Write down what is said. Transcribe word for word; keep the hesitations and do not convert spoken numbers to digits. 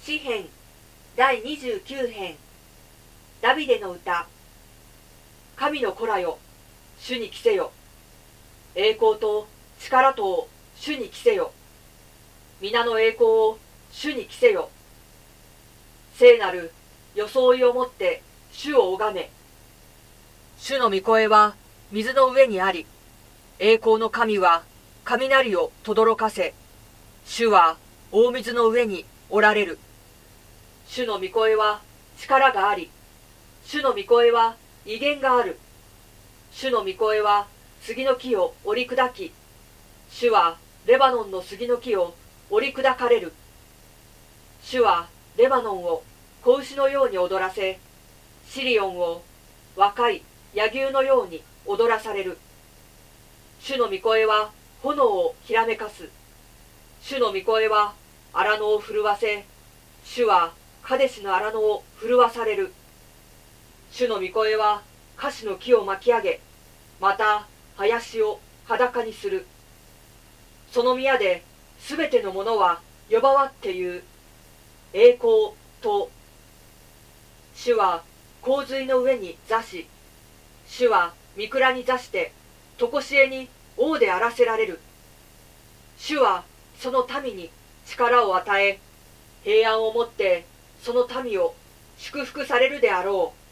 詩編だいにじゅうきゅう編。ダビデの歌。神の子らよ、主に着せよ。栄光と力とを主に着せよ。皆の栄光を主に着せよ。聖なる装いをもって主を拝め。主の御声は水の上にあり、栄光の神は雷を轟かせ、主は大水の上におられる。主の御声は力があり、主の御声は威厳がある。主の御声は杉の木を折り砕き、主はレバノンの杉の木を折り砕かれる。主はレバノンを子牛のように踊らせ、シリオンを若い野牛のように踊らされる。主の御声は炎をひらめかす。主の御声は荒野を震わせ、主はカデシの荒野を震わされる。主の御声はカシの木を巻き上げ、また林を裸にする。その宮ですべてのものは呼ばわって言う。栄光と。主は洪水の上に座し、主は御蔵に座して常しえに王であらせられる。主はその民に力を与え、平安をもってその民を祝福されるであろう。